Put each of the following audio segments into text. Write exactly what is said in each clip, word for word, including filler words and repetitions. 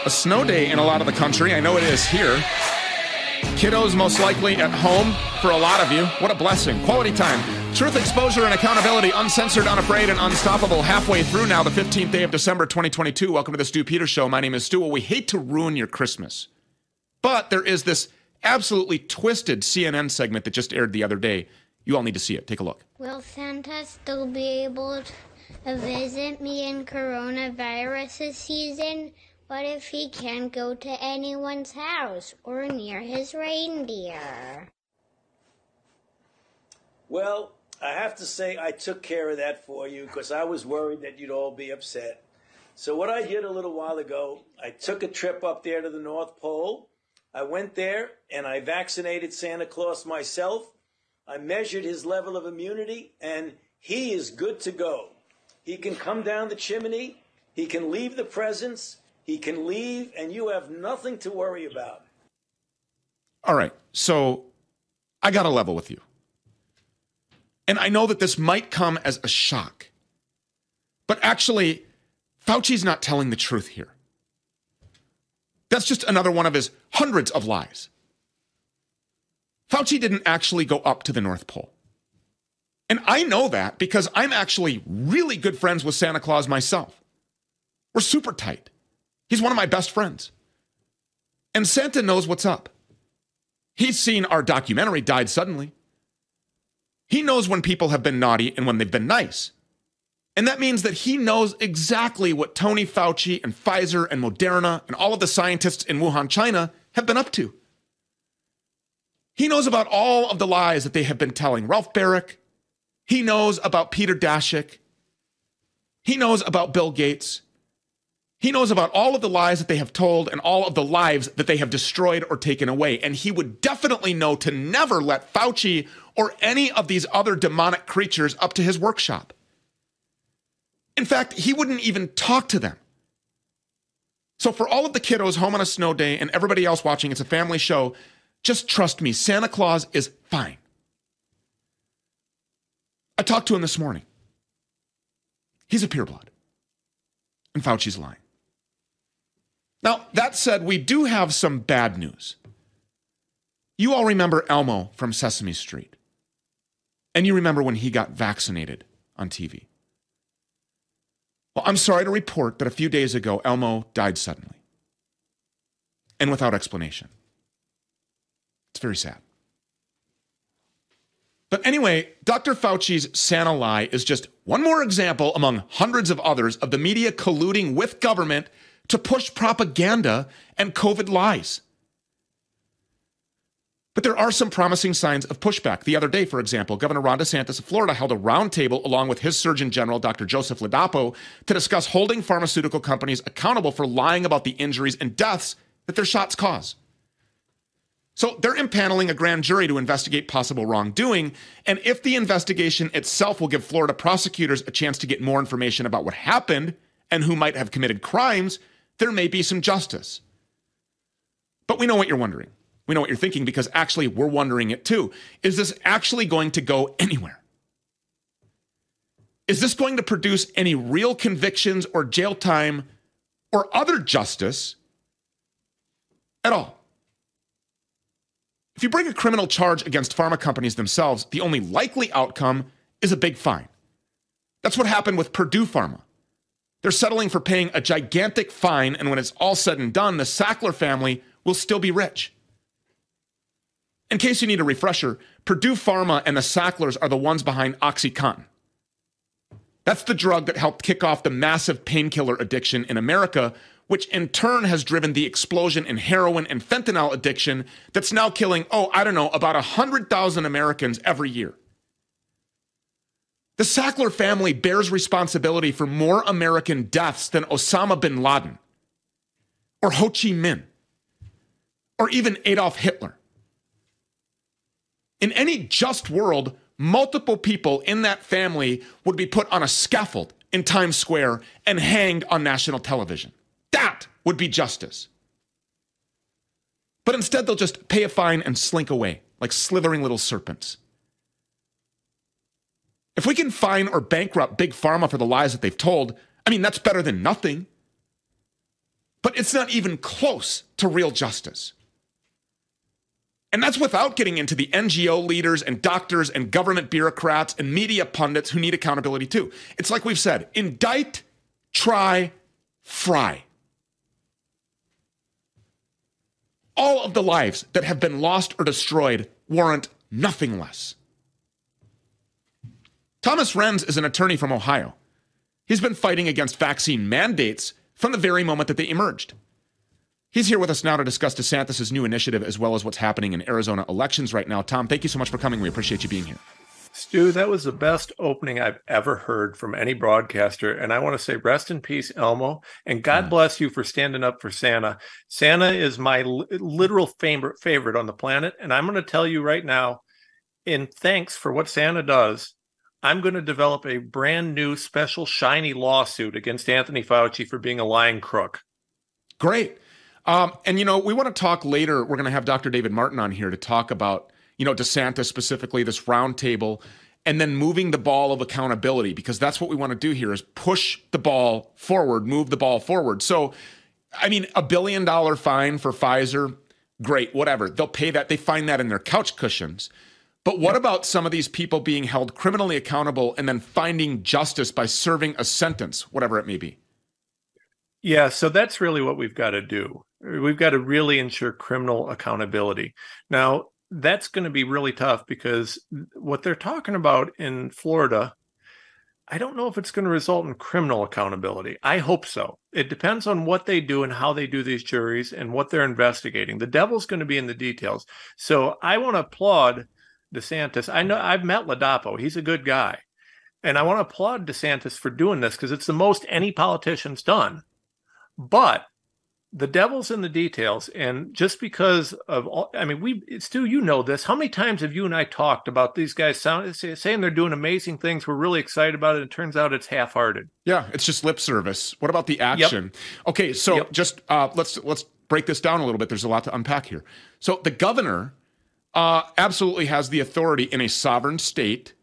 a snow day in a lot of the country. I know it is here. Kiddos most likely at home for a lot of you. What a blessing. Quality time. Truth, exposure, and accountability. Uncensored, unafraid, and unstoppable. Halfway through now, the fifteenth day of December, twenty twenty-two. Welcome to the Stu Peters Show. My name is Stu. Well, we hate to ruin your Christmas, but there is this absolutely twisted C N N segment that just aired the other day. You all need to see it. Take a look. Will Santa still be able to visit me in coronavirus season? What if he can't go to anyone's house or near his reindeer? Well, I have to say I took care of that for you because I was worried that you'd all be upset. So what I did a little while ago, I took a trip up there to the North Pole. I went there and I vaccinated Santa Claus myself. I measured his level of immunity and he is good to go. He can come down the chimney. He can leave the presents. He can leave, and you have nothing to worry about. All right, so I got to level with you. And I know that this might come as a shock. But actually, Fauci's not telling the truth here. That's just another one of his hundreds of lies. Fauci didn't actually go up to the North Pole. And I know that because I'm actually really good friends with Santa Claus myself. We're super tight. He's one of my best friends. And Santa knows what's up. He's seen our documentary, Died Suddenly. He knows when people have been naughty and when they've been nice. And that means that he knows exactly what Tony Fauci and Pfizer and Moderna and all of the scientists in Wuhan, China have been up to. He knows about all of the lies that they have been telling Ralph Barrick. He knows about Peter Daszak. He knows about Bill Gates. He knows about all of the lies that they have told and all of the lives that they have destroyed or taken away. And he would definitely know to never let Fauci or any of these other demonic creatures up to his workshop. In fact, he wouldn't even talk to them. So for all of the kiddos home on a snow day and everybody else watching, it's a family show, just trust me, Santa Claus is fine. I talked to him this morning. He's a pureblood. And Fauci's lying. Now, that said, we do have some bad news. You all remember Elmo from Sesame Street. And you remember when he got vaccinated on T V. Well, I'm sorry to report that a few days ago, Elmo died suddenly. And without explanation. It's very sad. But anyway, Doctor Fauci's Santa lie is just one more example among hundreds of others of the media colluding with government to push propaganda and COVID lies. But there are some promising signs of pushback. The other day, for example, Governor Ron DeSantis of Florida held a roundtable along with his Surgeon General, Doctor Joseph Ladapo, to discuss holding pharmaceutical companies accountable for lying about the injuries and deaths that their shots cause. So they're impaneling a grand jury to investigate possible wrongdoing, and if the investigation itself will give Florida prosecutors a chance to get more information about what happened and who might have committed crimes, there may be some justice. But we know what you're wondering. We know what you're thinking because actually we're wondering it too. Is this actually going to go anywhere? Is this going to produce any real convictions or jail time or other justice at all? If you bring a criminal charge against pharma companies themselves, the only likely outcome is a big fine. That's what happened with Purdue Pharma. They're settling for paying a gigantic fine, and when it's all said and done, the Sackler family will still be rich. In case you need a refresher, Purdue Pharma and the Sacklers are the ones behind OxyContin. That's the drug that helped kick off the massive painkiller addiction in America, which in turn has driven the explosion in heroin and fentanyl addiction that's now killing, oh, I don't know, about one hundred thousand Americans every year. The Sackler family bears responsibility for more American deaths than Osama bin Laden, or Ho Chi Minh, or even Adolf Hitler. In any just world, multiple people in that family would be put on a scaffold in Times Square and hanged on national television. That would be justice. But instead, they'll just pay a fine and slink away like slithering little serpents. If we can fine or bankrupt Big Pharma for the lies that they've told, I mean, that's better than nothing. but it's not even close to real justice. And that's without getting into the N G O leaders and doctors and government bureaucrats and media pundits who need accountability too. It's like we've said, indict, try, fry. All of the lives that have been lost or destroyed warrant nothing less. Thomas Renz is an attorney from Ohio. He's been fighting against vaccine mandates from the very moment that they emerged. He's here with us now to discuss DeSantis' new initiative as well as what's happening in Arizona elections right now. Tom, thank you so much for coming. We appreciate you being here. Stu, that was the best opening I've ever heard from any broadcaster. And I want to say rest in peace, Elmo. And God bless you for standing up for Santa. Santa is my li- literal favorite, favorite on the planet. And I'm going to tell you right now, in thanks for what Santa does, I'm going to develop a brand new special shiny lawsuit against Anthony Fauci for being a lying crook. Great. Um, and, you know, we want to talk later. We're going to have Doctor David Martin on here to talk about, you know, DeSantis specifically, this roundtable, and then moving the ball of accountability, because that's what we want to do here is push the ball forward, move the ball forward. So, I mean, a billion dollar fine for Pfizer, great, whatever. They'll pay that. They find that in their couch cushions. But what about some of these people being held criminally accountable and then finding justice by serving a sentence, whatever it may be? Yeah, so that's really what we've got to do. We've got to really ensure criminal accountability. Now, that's going to be really tough because what they're talking about in Florida, I don't know if it's going to result in criminal accountability. I hope so. It depends on what they do and how they do these juries and what they're investigating. The devil's going to be in the details. So I want to applaud DeSantis. I know I've met Ladapo. He's a good guy. And I want to applaud DeSantis for doing this because it's the most any politician's done. But the devil's in the details. And just because of all, I mean, we, Stu, you know this. How many times have you and I talked about these guys sound, saying they're doing amazing things? We're really excited about it. And it turns out it's half-hearted. Yeah, it's just lip service. What about the action? Yep. Okay, so yep. just uh, let's let's break this down a little bit. There's a lot to unpack here. So the governor uh, absolutely has the authority in a sovereign state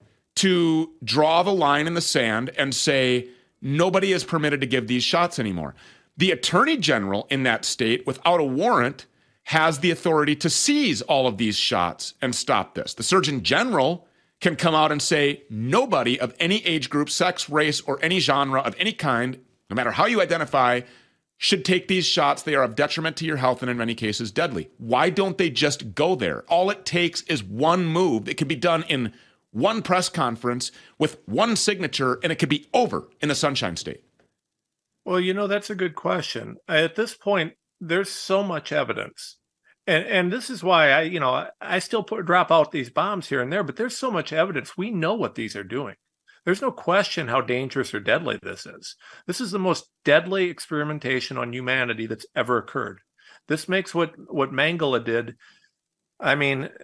to draw the line in the sand and say, nobody is permitted to give these shots anymore. The attorney general in that state, without a warrant, has the authority to seize all of these shots and stop this. The surgeon general can come out and say, nobody of any age group, sex, race, or any genre of any kind, no matter how you identify, should take these shots. They are of detriment to your health and in many cases deadly. Why don't they just go there? All it takes is one move that can be done in one press conference with one signature, and it could be over in the Sunshine State. Well, you know, that's a good question. At this point, there's so much evidence. And and this is why I, you know, I still put, drop out these bombs here and there, but there's so much evidence. We know what these are doing. There's no question how dangerous or deadly this is. This is the most deadly experimentation on humanity that's ever occurred. This makes what, what Mengele did, I mean, it,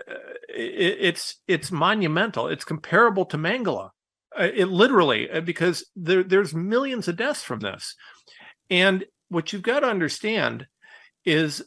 it's it's monumental. It's comparable to Mengele. It literally, because there, there's millions of deaths from this. And what you've got to understand is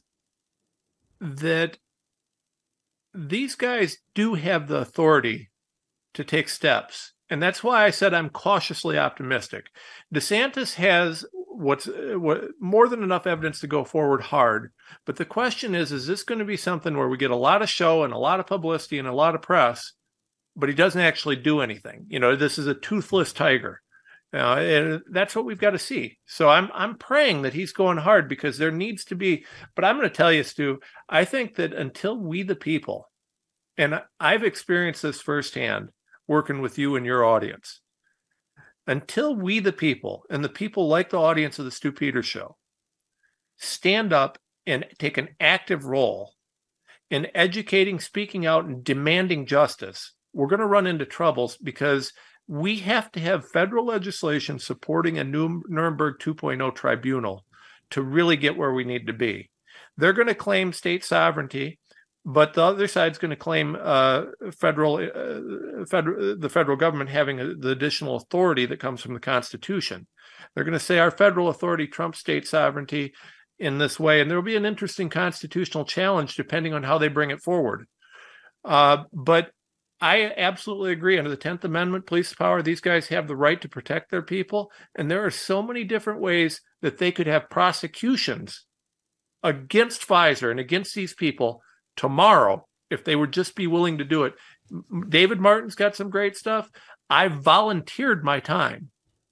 that these guys do have the authority to take steps. And that's why I said I'm cautiously optimistic. DeSantis has what's what, more than enough evidence to go forward hard. But the question is, is this going to be something where we get a lot of show and a lot of publicity and a lot of press, but he doesn't actually do anything? You know, this is a toothless tiger. Uh, and that's what we've got to see. So I'm I'm praying that he's going hard because there needs to be. But I'm going to tell you, Stu, I think that until we the people, and I've experienced this firsthand working with you and your audience, until we the people and the people like the audience of the Stu Peters Show stand up and take an active role in educating, speaking out, and demanding justice, we're going to run into troubles because we have to have federal legislation supporting a new Nuremberg two point oh tribunal to really get where we need to be. They're going to claim state sovereignty, but the other side's going to claim uh, federal, uh, federal, the federal government having a, the additional authority that comes from the Constitution. They're going to say our federal authority trumps state sovereignty in this way, and there will be an interesting constitutional challenge depending on how they bring it forward. Uh, but I absolutely agree. Under the tenth Amendment, police power, these guys have the right to protect their people. And there are so many different ways that they could have prosecutions against Pfizer and against these people tomorrow if they would just be willing to do it. David Martin's got some great stuff. I volunteered my time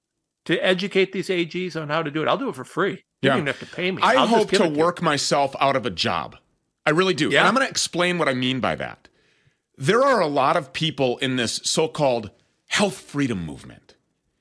to educate these A Gs on how to do it. I'll do it for free. You Yeah. don't even have to pay me. I I'll hope just to give it work you. myself out of a job. I really do. Yeah. And I'm going to explain what I mean by that. There are a lot of people in this so-called health freedom movement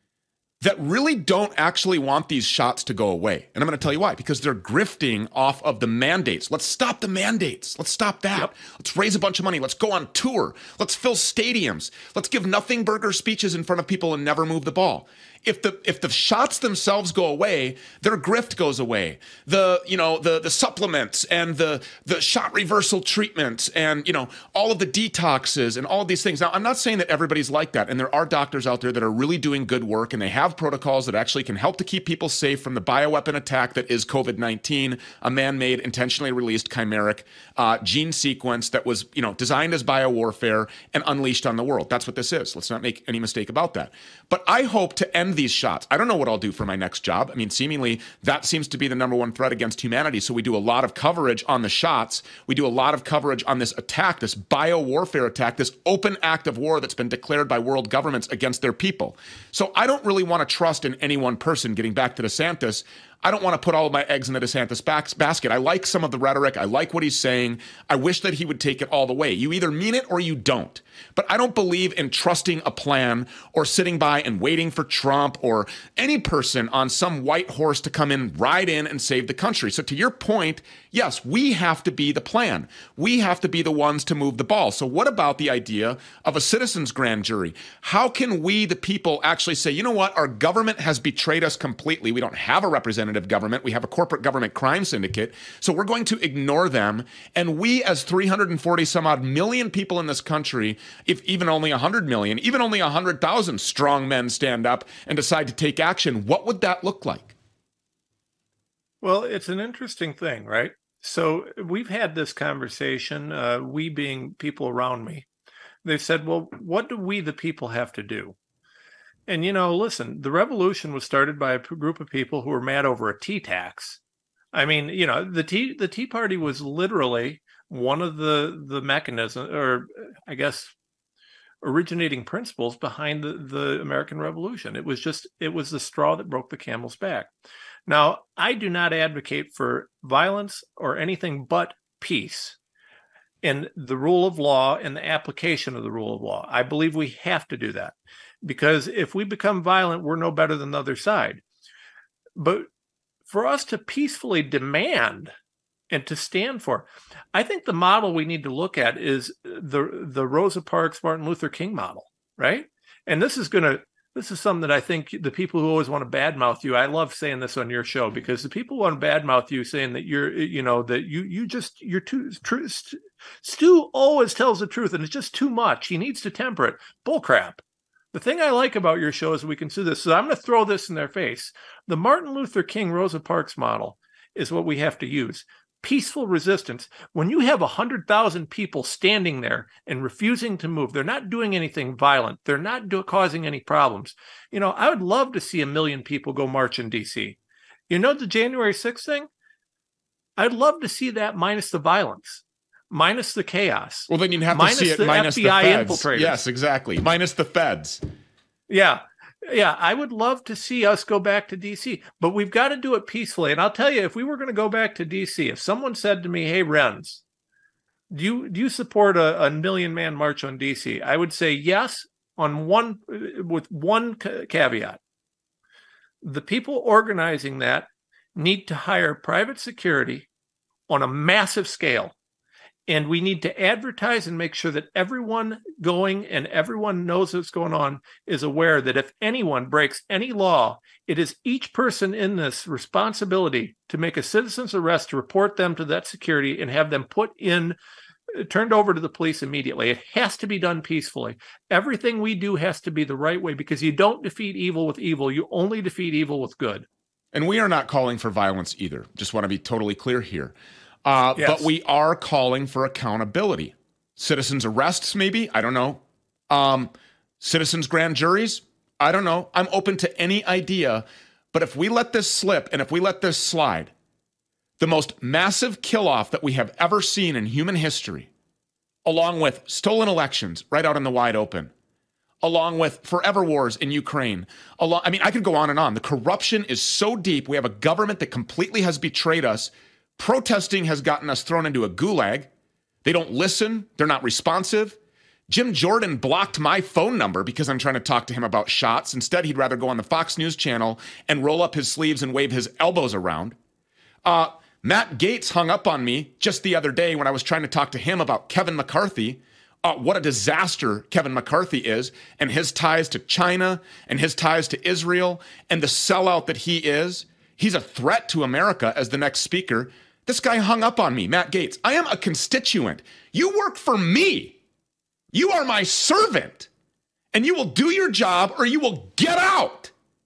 that really don't actually want these shots to go away. And I'm going to tell you why. Because they're grifting off of the mandates. Let's stop the mandates. Let's stop that. Yep. Let's raise a bunch of money. Let's go on tour. Let's fill stadiums. Let's give nothing burger speeches in front of people and never move the ball. If the if the shots themselves go away, their grift goes away. The you know the the supplements and the the shot reversal treatments and you know all of the detoxes and all of these things. Now, I'm not saying that everybody's like that, and there are doctors out there that are really doing good work, and they have protocols that actually can help to keep people safe from the bioweapon attack that is COVID nineteen, a man-made, intentionally released chimeric uh, gene sequence that was you know designed as biowarfare and unleashed on the world. That's what this is. Let's not make any mistake about that. But I hope to end these shots. I don't know what I'll do for my next job. I mean, seemingly that seems to be the number one threat against humanity. So we do a lot of coverage on the shots. We do a lot of coverage on this attack, this biowarfare attack, this open act of war that's been declared by world governments against their people. So I don't really want to trust in any one person. Getting back to DeSantis, I don't want to put all of my eggs in the DeSantis basket. I like some of the rhetoric. I like what he's saying. I wish that he would take it all the way. You either mean it or you don't. But I don't believe in trusting a plan or sitting by and waiting for Trump or any person on some white horse to come in, ride in, and save the country. So to your point, yes, we have to be the plan. We have to be the ones to move the ball. So what about the idea of a citizens' grand jury? How can we, the people, actually say, you know what, our government has betrayed us completely. We don't have a representative government. We have a corporate government crime syndicate. So we're going to ignore them. And we, as three hundred forty some odd million people in this country, if even only one hundred million, even only one hundred thousand strong men stand up and decide to take action, what would that look like? Well, it's an interesting thing, right? So we've had this conversation, uh, we being people around me. They've said, well, what do we, the people, have to do? And, you know, listen, the revolution was started by a p- group of people who were mad over a tea tax. I mean, you know, the tea the Tea Party was literally one of the the mechanisms, or I guess, originating principles behind the, the American Revolution. It was just, it was the straw that broke the camel's back. Now, I do not advocate for violence or anything but peace and the rule of law and the application of the rule of law. I believe we have to do that. Because if we become violent, we're no better than the other side. But for us to peacefully demand and to stand for, I think the model we need to look at is the the Rosa Parks, Martin Luther King model, right? And this is going to, this is something that I think the people who always want to badmouth you, I love saying this on your show, because the people who want to badmouth you saying that you're, you know, that you you just, you're too, true. Stu always tells the truth and it's just too much. He needs to temper it. Bullcrap. The thing I like about your show is we can see this. So I'm going to throw this in their face. The Martin Luther King, Rosa Parks model is what we have to use. Peaceful resistance. When you have one hundred thousand people standing there and refusing to move, they're not doing anything violent. They're not do- causing any problems. You know, I would love to see a million people go march in D C. You know, the January sixth thing? I'd love to see that minus the violence. Minus the chaos. Well, then you'd have minus to see it the minus F B I the feds. infiltrators. Yes, exactly. Minus the feds. Yeah. Yeah. I would love to see us go back to D C, but we've got to do it peacefully. And I'll tell you, if we were going to go back to D C, if someone said to me, hey, Renz, do you, do you support a, a million man march on D C? I would say yes, on one, with one ca- caveat. The people organizing that need to hire private security on a massive scale. And we need to advertise and make sure that everyone going and everyone knows what's going on is aware that if anyone breaks any law, it is each person in this responsibility to make a citizen's arrest, to report them to that security and have them put in, turned over to the police immediately. It has to be done peacefully. Everything we do has to be the right way, because you don't defeat evil with evil. You only defeat evil with good. And we are not calling for violence either. Just want to be totally clear here. Uh, Yes. But we are calling for accountability. Citizens' arrests, maybe? I don't know. Um, citizens' grand juries, I don't know. I'm open to any idea. But if we let this slip and if we let this slide, the most massive kill-off that we have ever seen in human history, along with stolen elections right out in the wide open, along with forever wars in Ukraine. Along, I mean, I could go on and on. The corruption is so deep. We have a government that completely has betrayed us. Protesting has gotten us thrown into a gulag. They don't listen. They're not responsive. Jim Jordan blocked my phone number because I'm trying to talk to him about shots. Instead, he'd rather go on the Fox News channel and roll up his sleeves and wave his elbows around. Uh, Matt Gaetz hung up on me just the other day when I was trying to talk to him about Kevin McCarthy. Uh, what a disaster Kevin McCarthy is, and his ties to China and his ties to Israel and the sellout that he is. He's a threat to America as the next speaker. This guy hung up on me, Matt Gaetz. I am a constituent. You work for me. You are my servant, and you will do your job or you will get out.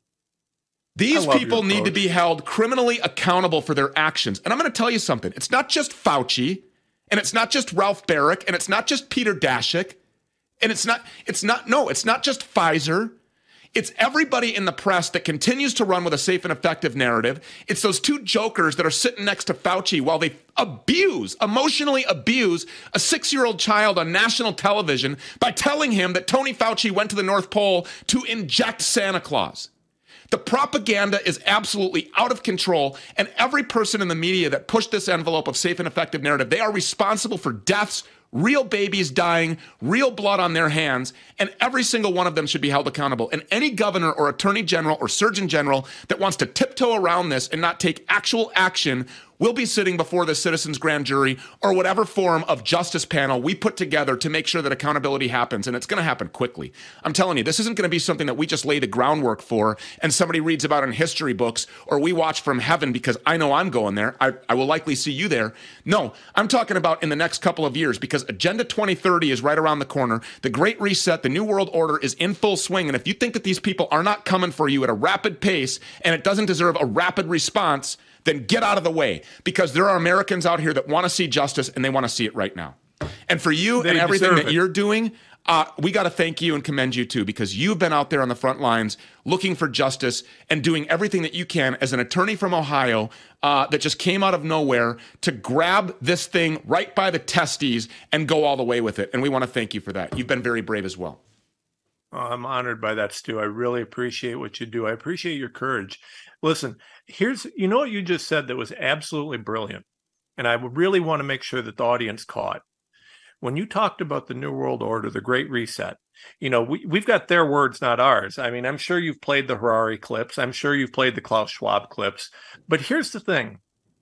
These people need to be held criminally accountable for their actions. And I'm going to tell you something. It's not just Fauci. And it's not just Ralph Barrick, and it's not just Peter Daszak, and it's not, it's not, no, it's not just Pfizer. It's everybody in the press that continues to run with a safe and effective narrative. It's those two jokers that are sitting next to Fauci while they abuse, emotionally abuse a six-year-old child on national television by telling him that Tony Fauci went to the North Pole to inject Santa Claus. The propaganda is absolutely out of control, and every person in the media that pushed this envelope of safe and effective narrative, they are responsible for deaths, real babies dying, real blood on their hands, and every single one of them should be held accountable. And any governor or attorney general or surgeon general that wants to tiptoe around this and not take actual action will be sitting before the citizens' grand jury or whatever form of justice panel we put together to make sure that accountability happens. And it's going to happen quickly. I'm telling you, this isn't going to be something that we just lay the groundwork for and somebody reads about in history books or we watch from heaven because I know I'm going there. I, I will likely see you there. No, I'm talking about in the next couple of years because Agenda twenty thirty is right around the corner. The Great Reset, the New World Order is in full swing. And if you think that these people are not coming for you at a rapid pace and it doesn't deserve a rapid response, then get out of the way, because there are Americans out here that want to see justice and they want to see it right now. And for you they and everything that it. you're doing, uh, we got to thank you and commend you too, because you've been out there on the front lines looking for justice and doing everything that you can as an attorney from Ohio uh, that just came out of nowhere to grab this thing right by the testes and go all the way with it. And we want to thank you for that. You've been very brave as well. Oh, I'm honored by that, Stu. I really appreciate what you do. I appreciate your courage. Listen, here's, you know what you just said that was absolutely brilliant. And I really want to make sure that the audience caught. When you talked about the New World Order, the Great Reset, you know, we, we've got their words, not ours. I mean, I'm sure you've played the Harari clips. I'm sure you've played the Klaus Schwab clips. But here's the thing.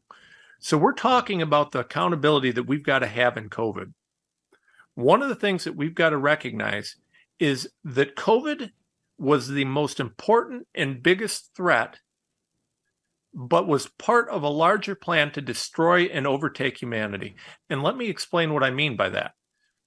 So we're talking about the accountability that we've got to have in COVID. One of the things that we've got to recognize is that COVID was the most important and biggest threat, but was part of a larger plan to destroy and overtake humanity. And let me explain what I mean by that.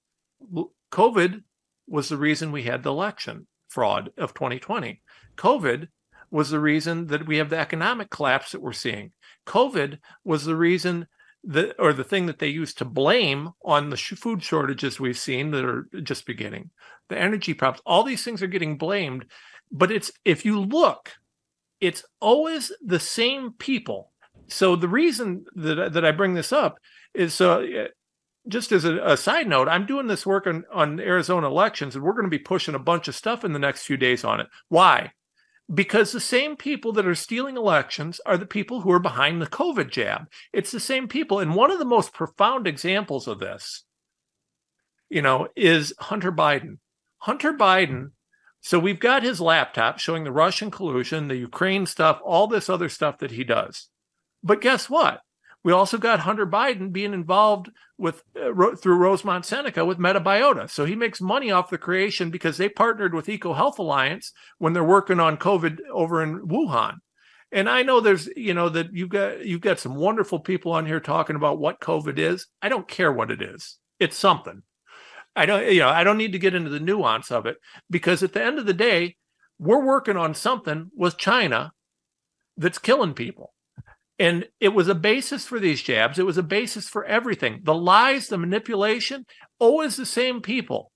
COVID was the reason we had the election fraud of twenty twenty. COVID was the reason that we have the economic collapse that we're seeing. COVID was the reason that, or the thing that they used to blame on the food shortages we've seen that are just beginning. The energy problems, all these things are getting blamed. But it's, if you look, it's always the same people. So the reason that, that I bring this up is, so uh, just as a, a side note, I'm doing this work on, on Arizona elections, and we're going to be pushing a bunch of stuff in the next few days on it. Why? Because the same people that are stealing elections are the people who are behind the COVID jab. It's the same people. And one of the most profound examples of this, you know, is Hunter Biden. Hunter Biden, so we've got his laptop showing the Russian collusion, the Ukraine stuff, all this other stuff that he does. But guess what? We also got Hunter Biden being involved with uh, through Rosemont Seneca with Metabiota. So he makes money off the creation because they partnered with EcoHealth Alliance when they're working on COVID over in Wuhan. And I know there's, you know, that you've got you've got some wonderful people on here talking about what COVID is. I don't care what it is. It's something. I don't, you know, I don't need to get into the nuance of it, because at the end of the day, we're working on something with China that's killing people. And it was a basis for these jabs. It was a basis for everything. The lies, the manipulation, always the same people.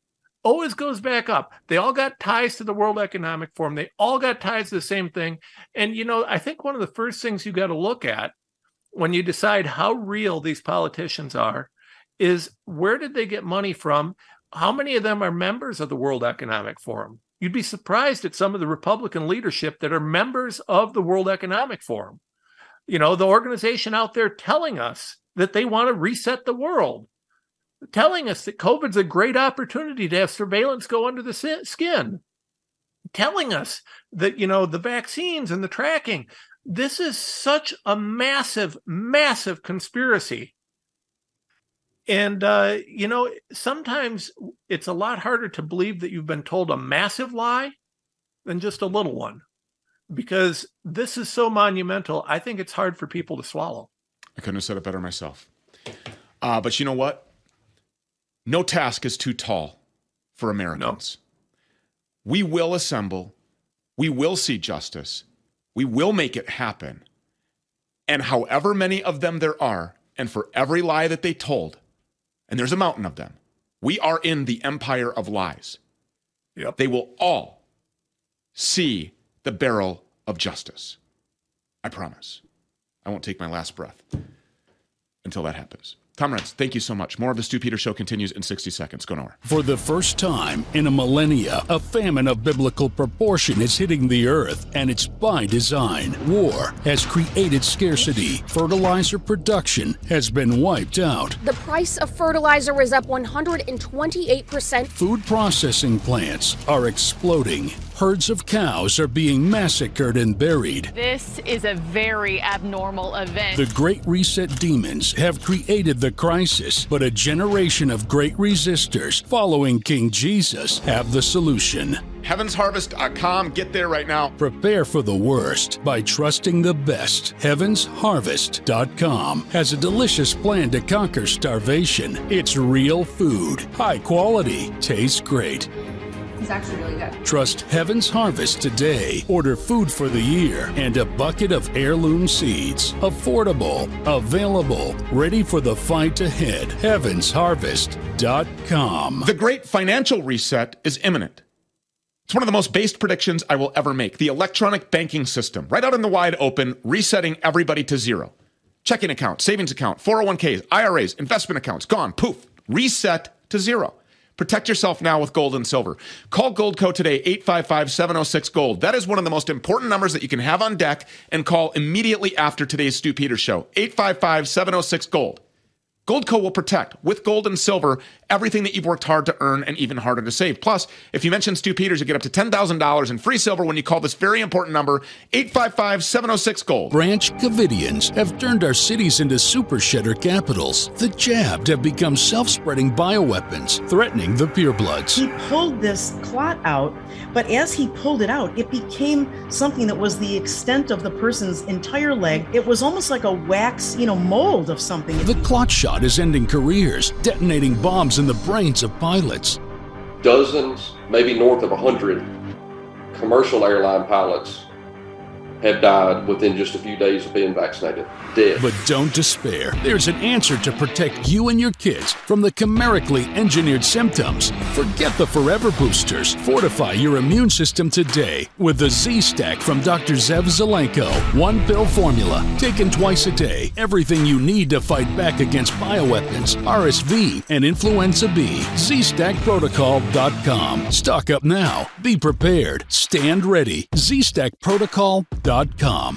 always goes back up. They all got ties to the World Economic Forum. They all got ties to the same thing. And, you know, I think one of the first things you got to look at when you decide how real these politicians are is where did they get money from? How many of them are members of the World Economic Forum? You'd be surprised at some of the Republican leadership that are members of the World Economic Forum. You know, the organization out there telling us that they want to reset the world, telling us that COVID's a great opportunity to have surveillance go under the skin, telling us that, you know, the vaccines and the tracking, this is such a massive, massive conspiracy. And, uh, you know, sometimes it's a lot harder to believe that you've been told a massive lie than just a little one, because this is so monumental. I think it's hard for people to swallow. I couldn't have said it better myself. Uh, but you know what? No task is too tall for Americans. No. We will assemble. We will see justice. We will make it happen. And however many of them there are, and for every lie that they told, and there's a mountain of them, we are in the empire of lies. Yep. They will all see the barrel of justice. I promise. I won't take my last breath until that happens. Tom Renz, thank you so much. More of the Stu Peters Show continues in sixty seconds. Go nowhere. For the first time in a millennia, a famine of biblical proportion is hitting the earth, and it's by design. War has created scarcity. Fertilizer production has been wiped out. The price of fertilizer is up one hundred twenty-eight percent. Food processing plants are exploding. Herds of cows are being massacred and buried. This is a very abnormal event. The Great Reset demons have created the crisis, but a generation of great resistors following King Jesus have the solution. heavens harvest dot com. Get there right now. Prepare for the worst by trusting the best. heavens harvest dot com has a delicious plan to conquer starvation. It's real food, high quality, tastes great. It's actually really good. Trust Heaven's Harvest today. Order food for the year and a bucket of heirloom seeds. Affordable, available, ready for the fight ahead. heavens harvest dot com. The great financial reset is imminent. It's one of the most based predictions I will ever make. The electronic banking system, right out in the wide open, resetting everybody to zero. Checking account, savings account, four oh one k's, I R As, investment accounts, gone, poof, reset to zero. Protect yourself now with gold and silver. Call Goldco today, eight five five, seven oh six, GOLD. That is one of the most important numbers that you can have on deck, and call immediately after today's Stu Peters Show, eight five five, seven oh six, GOLD. Goldco will protect, with gold and silver, everything that you've worked hard to earn and even harder to save. Plus, if you mention Stu Peters, you get up to ten thousand dollars in free silver when you call this very important number, eight five five, seven oh six, GOLD. Branch Covidians have turned our cities into super shedder capitals. The jabbed have become self-spreading bioweapons, threatening the purebloods. He pulled this clot out, but as he pulled it out, it became something that was the extent of the person's entire leg. It was almost like a wax, you know, mold of something. The clot shot is ending careers, detonating bombs in the brains of pilots. Dozens, maybe north of a hundred commercial airline pilots have died within just a few days of being vaccinated. Dead. But don't despair. There's an answer to protect you and your kids from the chimerically engineered symptoms. Forget the forever boosters. Fortify your immune system today with the Z-Stack from Doctor Zev Zelenko. One pill formula, taken twice a day. Everything you need to fight back against bioweapons, R S V, and influenza B. Z Stack Protocol dot com. Stock up now. Be prepared. Stand ready. Z Stack Protocol dot com.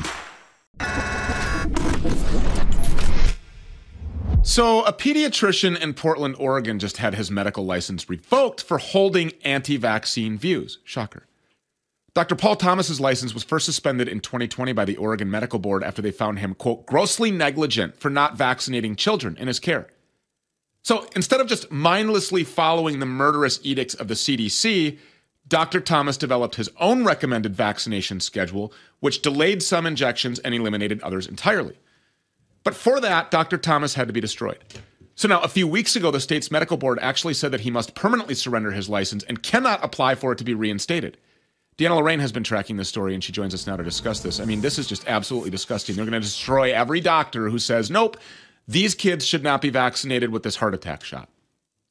So a pediatrician in Portland, Oregon just had his medical license revoked for holding anti-vaccine views. Shocker. Doctor Paul Thomas's license was first suspended in twenty twenty by the Oregon Medical Board after they found him, quote, grossly negligent for not vaccinating children in his care. So instead of just mindlessly following the murderous edicts of the C D C, Doctor Thomas developed his own recommended vaccination schedule, which delayed some injections and eliminated others entirely. But for that, Doctor Thomas had to be destroyed. So now, a few weeks ago, the state's medical board actually said that he must permanently surrender his license and cannot apply for it to be reinstated. Deanna Lorraine has been tracking this story, and she joins us now to discuss this. I mean, this is just absolutely disgusting. They're going to destroy every doctor who says, nope, these kids should not be vaccinated with this heart attack shot.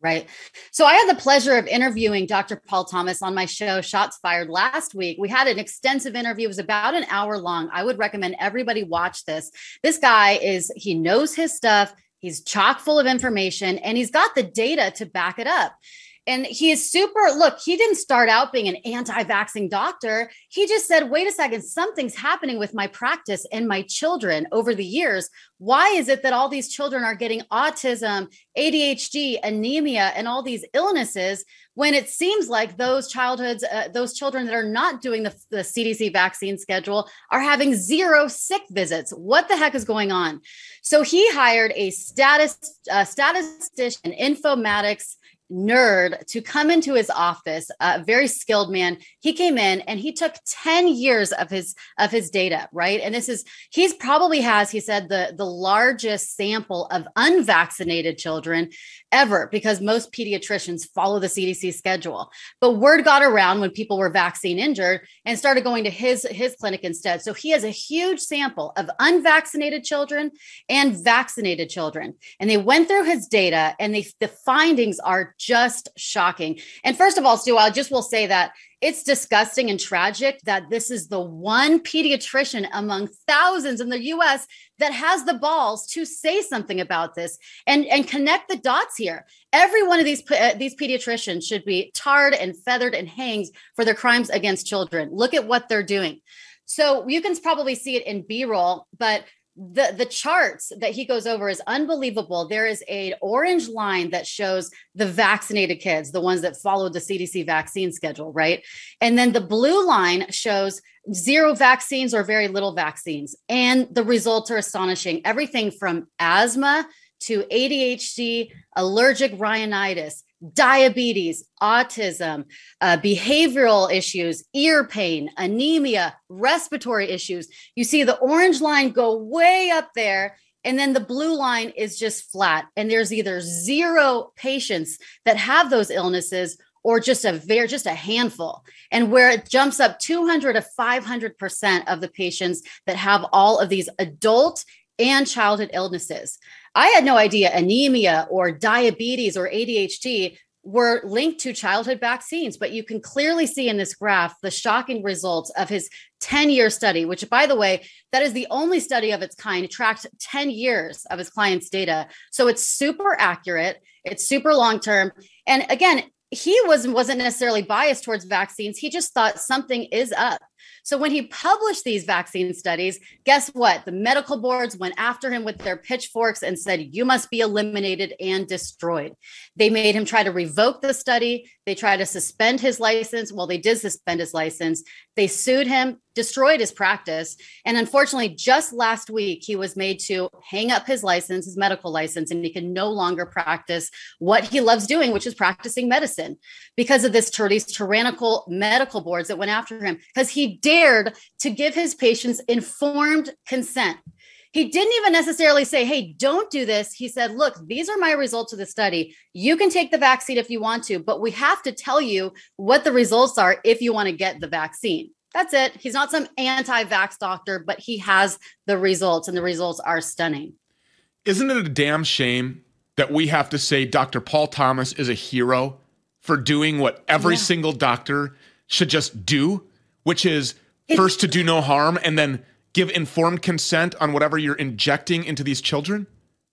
Right. So I had the pleasure of interviewing Doctor Paul Thomas on my show, Shots Fired, last week. We had an extensive interview. It was about an hour long. I would recommend everybody watch this. This guy is, he knows his stuff. He's chock full of information, and he's got the data to back it up. And he is super, look, he didn't start out being an anti-vaxxing doctor. He just said, wait a second, something's happening with my practice and my children over the years. Why is it that all these children are getting autism, A D H D, anemia, and all these illnesses when it seems like those childhoods, uh, those children that are not doing the, the C D C vaccine schedule are having zero sick visits? What the heck is going on? So he hired a status, uh, statistician, informatics nerd to come into his office, a very skilled man. He came in and he took ten years of his of his data, right? And this is, he's probably has, he said, the, the largest sample of unvaccinated children ever, because most pediatricians follow the C D C schedule. But word got around when people were vaccine injured and started going to his, his clinic instead. So he has a huge sample of unvaccinated children and vaccinated children. And they went through his data, and they, the findings are just shocking. And first of all, Stu, I just will say that it's disgusting and tragic that this is the one pediatrician among thousands in the U S that has the balls to say something about this and, and connect the dots here. Every one of these, uh, these pediatricians should be tarred and feathered and hanged for their crimes against children. Look at what they're doing. So you can probably see it in B-roll, but the the charts that he goes over is unbelievable. There is an orange line that shows the vaccinated kids, the ones that followed the C D C vaccine schedule, right? And then the blue line shows zero vaccines or very little vaccines. And the results are astonishing. Everything from asthma to A D H D, allergic rhinitis, diabetes, autism, uh, behavioral issues, ear pain, anemia, respiratory issues. You see the orange line go way up there, and then the blue line is just flat. And there's either zero patients that have those illnesses or just a very, just a handful. And where it jumps up two hundred to five hundred percent of the patients that have all of these adult and childhood illnesses. I had no idea anemia or diabetes or A D H D were linked to childhood vaccines, but you can clearly see in this graph the shocking results of his ten-year study, which, by the way, that is the only study of its kind. It tracked ten years of his clients' data. So it's super accurate. It's super long-term. And again, he was, wasn't necessarily biased towards vaccines. He just thought something is up. So when he published these vaccine studies, guess what? The medical boards went after him with their pitchforks and said, you must be eliminated and destroyed. They made him try to revoke the study. They tried to suspend his license. Well, they did suspend his license. They sued him, destroyed his practice. And unfortunately, just last week, he was made to hang up his license, his medical license, and he can no longer practice what he loves doing, which is practicing medicine, because of this these tyrannical medical boards that went after him, because he dared to give his patients informed consent. He didn't even necessarily say, hey, don't do this. He said, look, these are my results of the study. You can take the vaccine if you want to, but we have to tell you what the results are if you want to get the vaccine. That's it. He's not some anti-vax doctor, but he has the results, and the results are stunning. Isn't it a damn shame that we have to say Doctor Paul Thomas is a hero for doing what every yeah. single doctor should just do, which is it's- first to do no harm and then give informed consent on whatever you're injecting into these children?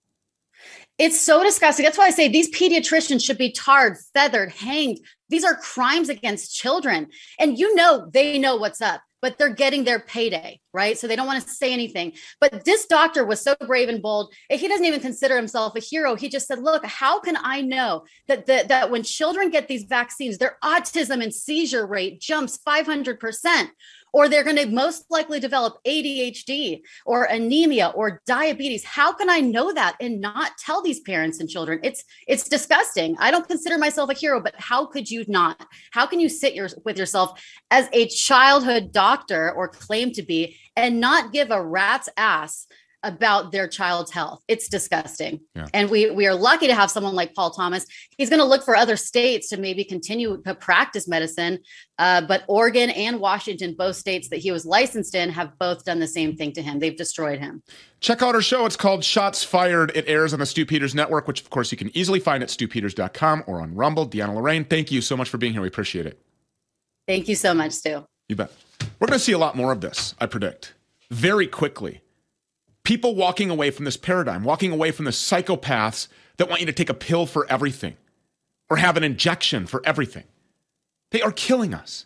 It's so disgusting. That's why I say these pediatricians should be tarred, feathered, hanged. These are crimes against children. And you know, they know what's up, but they're getting their payday, right? So they don't want to say anything. But this doctor was so brave and bold. He doesn't even consider himself a hero. He just said, look, how can I know that, the, that when children get these vaccines, their autism and seizure rate jumps five hundred percent? Or they're going to most likely develop A D H D or anemia or diabetes. How can I know that and not tell these parents and children? It's it's disgusting. I don't consider myself a hero, but how could you not? How can you sit your, with yourself as a childhood doctor or claim to be and not give a rat's ass about their child's health. It's disgusting. Yeah. And we we are lucky to have someone like Paul Thomas. He's going to look for other states to maybe continue to practice medicine. Uh, but Oregon and Washington, both states that he was licensed in, have both done the same thing to him. They've destroyed him. Check out our show. It's called Shots Fired. It airs on the Stu Peters Network, which, of course, you can easily find at stu peters dot com or on Rumble. Deanna Lorraine, thank you so much for being here. We appreciate it. Thank you so much, Stu. You bet. We're going to see a lot more of this, I predict, very quickly. People walking away from this paradigm, walking away from the psychopaths that want you to take a pill for everything or have an injection for everything. They are killing us.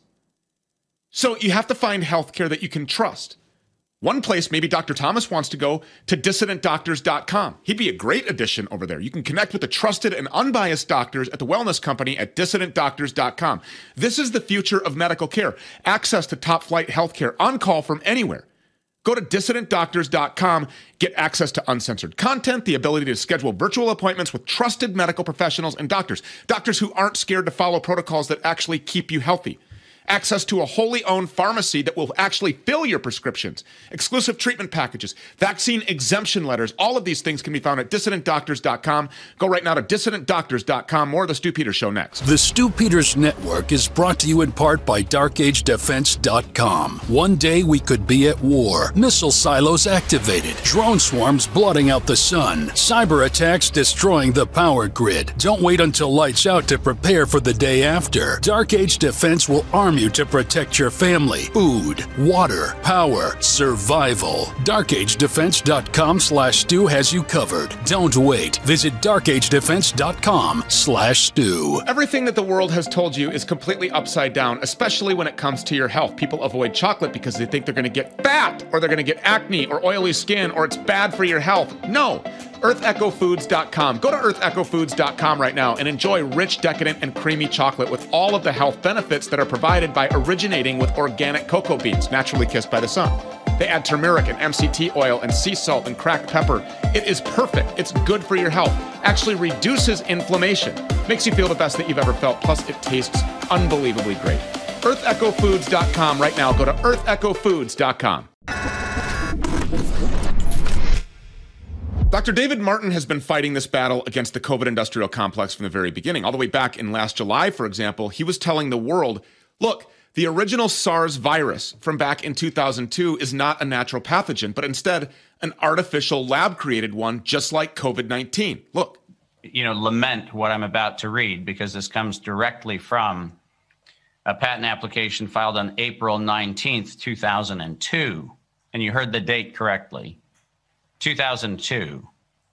So you have to find healthcare that you can trust. One place maybe Doctor Thomas wants to go to dissident doctors dot com. He'd be a great addition over there. You can connect with the trusted and unbiased doctors at the Wellness Company at dissident doctors dot com. This is the future of medical care. Access to top-flight healthcare on call from anywhere. Go to dissident doctors dot com, get access to uncensored content, the ability to schedule virtual appointments with trusted medical professionals and doctors, doctors who aren't scared to follow protocols that actually keep you healthy. Access to a wholly owned pharmacy that will actually fill your prescriptions, exclusive treatment packages, vaccine exemption letters. All of these things can be found at dissident doctors dot com. Go right now to dissident doctors dot com. More of the Stu Peters Show next. The Stu Peters Network is brought to you in part by dark age defense dot com. One day we could be at war. Missile silos activated. Drone swarms blotting out the sun. Cyber attacks destroying the power grid. Don't wait until lights out to prepare for the day after. Dark Age Defense will arm you to protect your family, food, water, power, survival. dark age defense dot com slash Stu has you covered. Don't wait. Visit dark age defense dot com slash Stu. Everything that the world has told you is completely upside down, especially when it comes to your health. People avoid chocolate because they think they're going to get fat, or they're going to get acne or oily skin, or it's bad for your health. No. earth echo foods dot com. Go to earth echo foods dot com right now and enjoy rich, decadent, and creamy chocolate with all of the health benefits that are provided by originating with organic cocoa beans, naturally kissed by the sun. They add turmeric and M C T oil and sea salt and cracked pepper. It is perfect. It's good for your health. Actually reduces inflammation. Makes you feel the best that you've ever felt. Plus, it tastes unbelievably great. earth echo foods dot com right now. Go to earth echo foods dot com. Doctor David Martin has been fighting this battle against the COVID industrial complex from the very beginning. All the way back in last July, for example, he was telling the world, look, the original SARS virus from back in two thousand two is not a natural pathogen, but instead an artificial lab-created one, just like COVID nineteen. Look. You know, lament what I'm about to read, because this comes directly from a patent application filed on April nineteenth, two thousand two. And you heard the date correctly. two thousand two,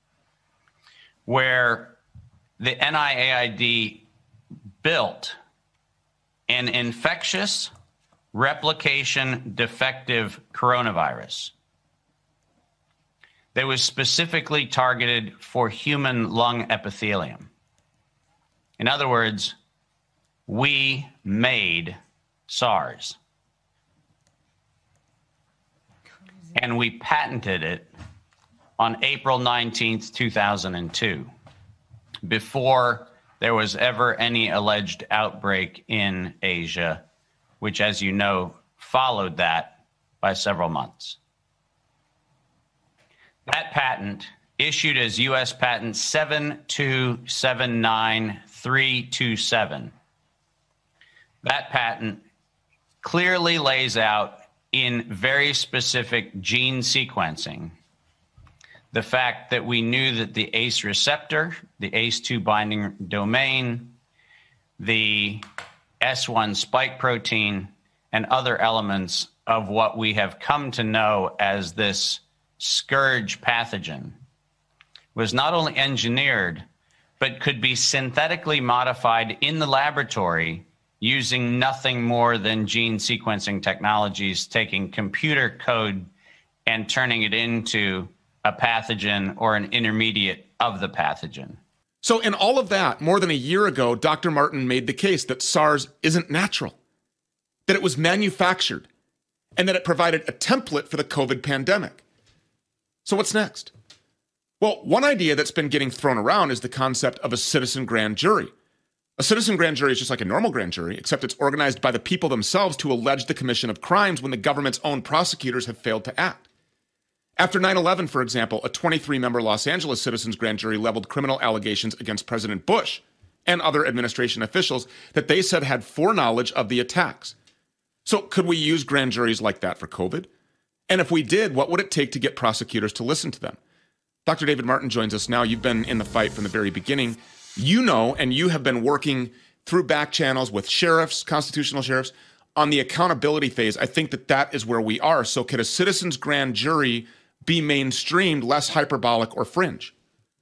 where the N I A I D built an infectious replication defective coronavirus that was specifically targeted for human lung epithelium. In other words, we made SARS. And we patented it on April nineteenth, two thousand two, before there was ever any alleged outbreak in Asia, which, as you know, followed that by several months. That patent, issued as U S Patent seven two seven nine three two seven, that patent clearly lays out in very specific gene sequencing the fact that we knew that the A C E receptor, the A C E two binding domain, the S one spike protein, and other elements of what we have come to know as this scourge pathogen was not only engineered, but could be synthetically modified in the laboratory using nothing more than gene sequencing technologies, taking computer code and turning it into a pathogen or an intermediate of the pathogen. So in all of that, more than a year ago, Doctor Martin made the case that SARS isn't natural, that it was manufactured, and that it provided a template for the COVID pandemic. So what's next? Well, one idea that's been getting thrown around is the concept of a citizen grand jury. A citizen grand jury is just like a normal grand jury, except it's organized by the people themselves to allege the commission of crimes when the government's own prosecutors have failed to act. After nine eleven, for example, a twenty-three member Los Angeles citizens grand jury leveled criminal allegations against President Bush and other administration officials that they said had foreknowledge of the attacks. So could we use grand juries like that for COVID? And if we did, what would it take to get prosecutors to listen to them? Doctor David Martin joins us now. You've been in the fight from the very beginning. You know, and you have been working through back channels with sheriffs, constitutional sheriffs, on the accountability phase. I think that that is where we are. So could a citizens grand jury be mainstreamed, less hyperbolic or fringe?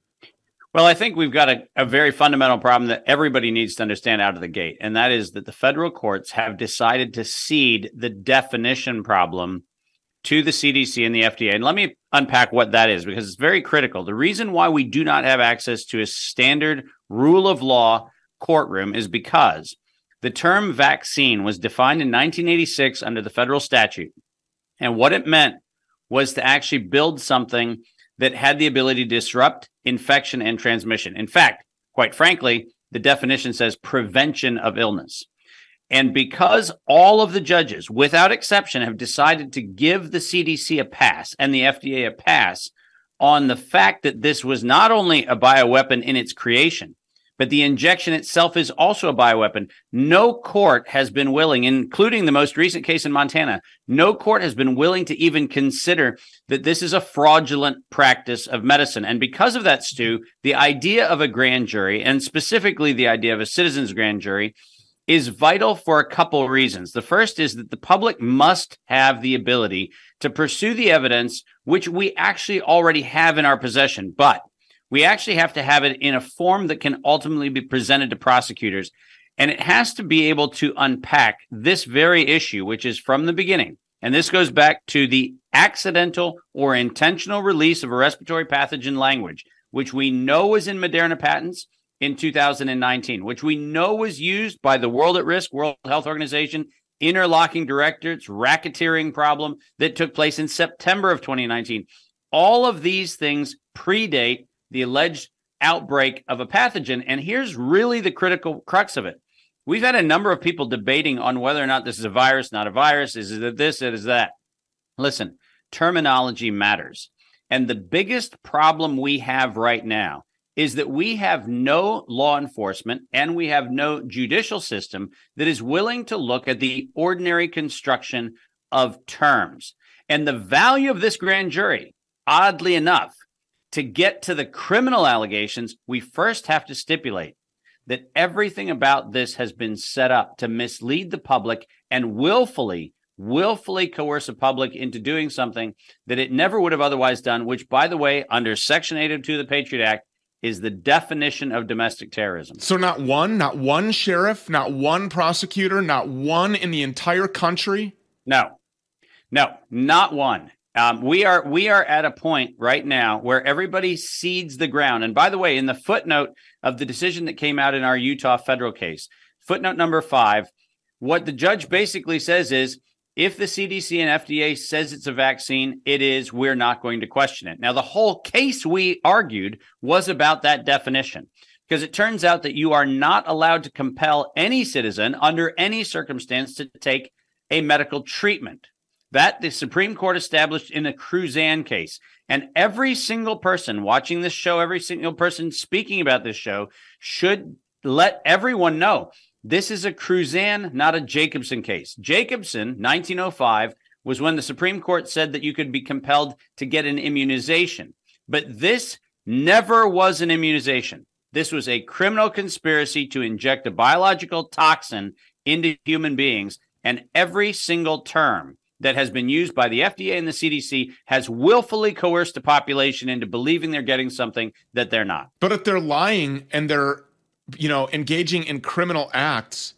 Well, I think we've got a, a very fundamental problem that everybody needs to understand out of the gate, and that is that the federal courts have decided to cede the definition problem to the C D C and the F D A. And let me unpack what that is, because it's very critical. The reason why we do not have access to a standard rule of law courtroom is because the term vaccine was defined in nineteen eighty-six under the federal statute. And what it meant was to actually build something that had the ability to disrupt infection and transmission. In fact, quite frankly, the definition says prevention of illness. And because all of the judges, without exception, have decided to give the C D C a pass and the F D A a pass on the fact that this was not only a bioweapon in its creation, but the injection itself is also a bioweapon. No court has been willing, including the most recent case in Montana, no court has been willing to even consider that this is a fraudulent practice of medicine. And because of that, Stu, the idea of a grand jury, and specifically the idea of a citizens grand jury, is vital for a couple of reasons. The first is that the public must have the ability to pursue the evidence, which we actually already have in our possession, but we actually have to have it in a form that can ultimately be presented to prosecutors. And it has to be able to unpack this very issue, which is from the beginning. And this goes back to the accidental or intentional release of a respiratory pathogen language, which we know was in Moderna patents in two thousand nineteen, which we know was used by the World at Risk, World Health Organization, interlocking directorates, racketeering problem that took place in September of twenty nineteen. All of these things predate the alleged outbreak of a pathogen. And here's really the critical crux of it. We've had a number of people debating on whether or not this is a virus, not a virus. Is it this? It is that. Listen, terminology matters. And the biggest problem we have right now is that we have no law enforcement and we have no judicial system that is willing to look at the ordinary construction of terms. And the value of this grand jury, oddly enough, to get to the criminal allegations, we first have to stipulate that everything about this has been set up to mislead the public and willfully, willfully coerce the public into doing something that it never would have otherwise done, which, by the way, under Section eight oh two of the Patriot Act, is the definition of domestic terrorism. So not one, not one sheriff, not one prosecutor, not one in the entire country? No, no, not one. Um, we are we are at a point right now where everybody cedes the ground. And by the way, in the footnote of the decision that came out in our Utah federal case, footnote number five, what the judge basically says is, if the C D C and F D A says it's a vaccine, it is, we're not going to question it. Now, the whole case we argued was about that definition, because it turns out that you are not allowed to compel any citizen under any circumstance to take a medical treatment. That the Supreme Court established in the Cruzan case. And every single person watching this show, every single person speaking about this show should let everyone know this is a Cruzan, not a Jacobson case. Jacobson, nineteen oh five, was when the Supreme Court said that you could be compelled to get an immunization. But this never was an immunization. This was a criminal conspiracy to inject a biological toxin into human beings. And every single term that has been used by the F D A and the C D C has willfully coerced the population into believing they're getting something that they're not. But if they're lying and they're, you know, engaging in criminal acts,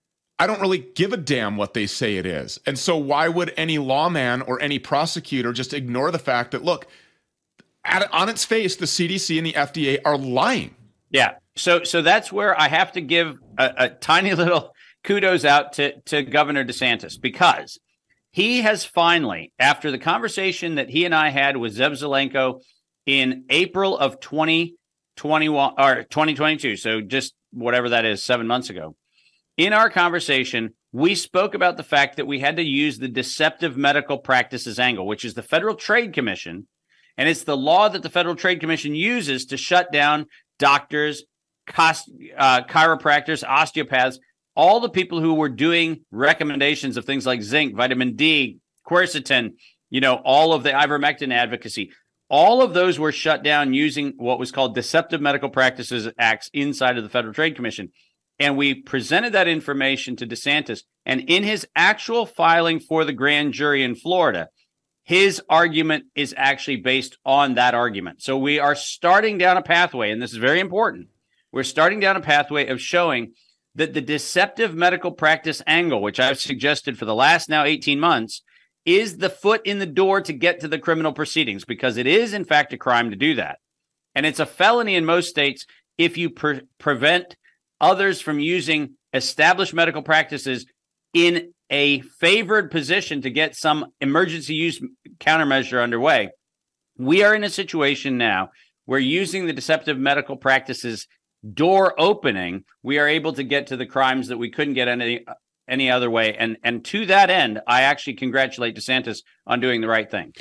I don't really give a damn what they say it is. And so why would any lawman or any prosecutor just ignore the fact that, look, at, on its face, the C D C and the F D A are lying? Yeah. So so that's where I have to give a, a tiny little kudos out to, to Governor DeSantis, because he has finally, after the conversation that he and I had with Zev Zelenko in April of twenty twenty-one or twenty twenty-two, so just whatever that is, seven months ago, in our conversation, we spoke about the fact that we had to use the Deceptive Medical Practices angle, which is the Federal Trade Commission. And it's the law that the Federal Trade Commission uses to shut down doctors, cost, uh, chiropractors, osteopaths, all the people who were doing recommendations of things like zinc, vitamin D, quercetin, you know, all of the ivermectin advocacy. All of those were shut down using what was called Deceptive Medical Practices Acts inside of the Federal Trade Commission. And we presented that information to DeSantis. And in his actual filing for the grand jury in Florida, his argument is actually based on that argument. So we are starting down a pathway, and this is very important. We're starting down a pathway of showing that the deceptive medical practice angle, which I've suggested for the last now eighteen months, is the foot in the door to get to the criminal proceedings, because it is, in fact, a crime to do that. And it's a felony in most states if you pre- prevent others from using established medical practices in a favored position to get some emergency use countermeasure underway. We are in a situation now where, using the deceptive medical practices door opening, we are able to get to the crimes that we couldn't get any any other way. And and to that end, I actually congratulate DeSantis on doing the right thing.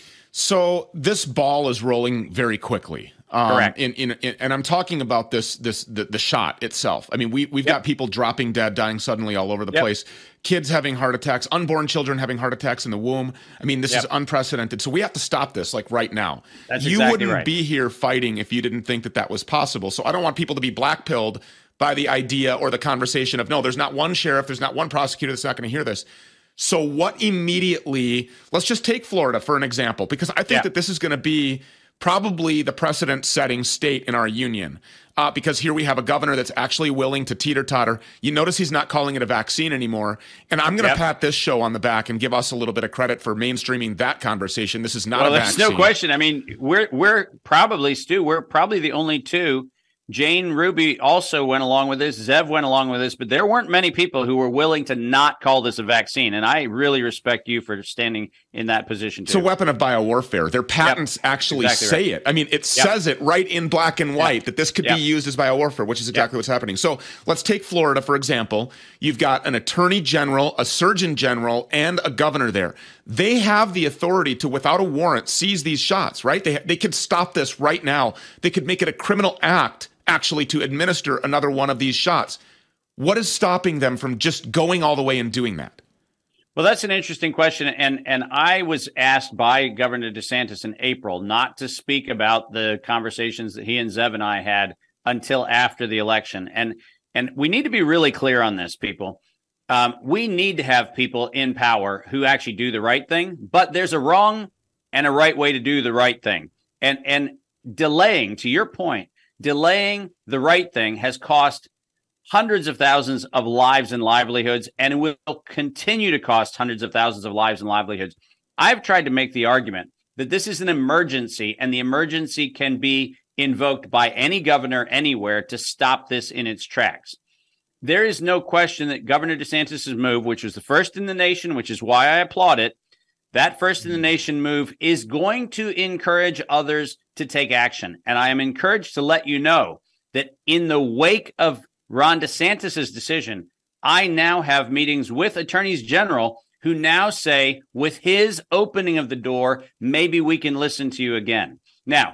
So this ball is rolling very quickly. Um, Correct. In, in, in, and I'm talking about this, this, the, the shot itself. I mean, we, we've yep. got people dropping dead, dying suddenly all over the yep. place. Kids having heart attacks, unborn children having heart attacks in the womb. I mean, this yep. is unprecedented. So we have to stop this like right now. That's you exactly wouldn't right. be here fighting if you didn't think that that was possible. So I don't want people to be blackpilled by the idea or the conversation of, no, there's not one sheriff, there's not one prosecutor that's not going to hear this. So what immediately, let's just take Florida for an example, because I think yeah. that this is going to be probably the precedent-setting state in our union, uh, because here we have a governor that's actually willing to teeter-totter. You notice he's not calling it a vaccine anymore. And I'm going to yep. pat this show on the back and give us a little bit of credit for mainstreaming that conversation. This is not well, a vaccine. There's no question. I mean, we're we're probably, Stu, we're probably the only two. Jane Ruby also went along with this. Zev went along with this, but there weren't many people who were willing to not call this a vaccine. And I really respect you for standing in that position, too. It's a weapon of biowarfare. Their patents yep. actually exactly say right. it. I mean, it yep. says it right in black and white yep. that this could yep. be used as biowarfare, which is exactly yep. what's happening. So let's take Florida, for example. You've got an attorney general, a surgeon general, and a governor there. They have the authority to, without a warrant, seize these shots, right? They, they could stop this right now. They could make it a criminal act actually to administer another one of these shots. What is stopping them from just going all the way and doing that? Well, that's an interesting question. And and I was asked by Governor DeSantis in April not to speak about the conversations that he and Zev and I had until after the election. And and we need to be really clear on this, people. Um, we need to have people in power who actually do the right thing, but there's a wrong and a right way to do the right thing. And and delaying, to your point, delaying the right thing has cost hundreds of thousands of lives and livelihoods, and it will continue to cost hundreds of thousands of lives and livelihoods. I've tried to make the argument that this is an emergency, and the emergency can be invoked by any governor anywhere to stop this in its tracks. There is no question that Governor DeSantis' move, which was the first in the nation, which is why I applaud it, that first in the nation move is going to encourage others to take action. And I am encouraged to let you know that in the wake of Ron DeSantis' decision, I now have meetings with attorneys general who now say, with his opening of the door, maybe we can listen to you again. Now,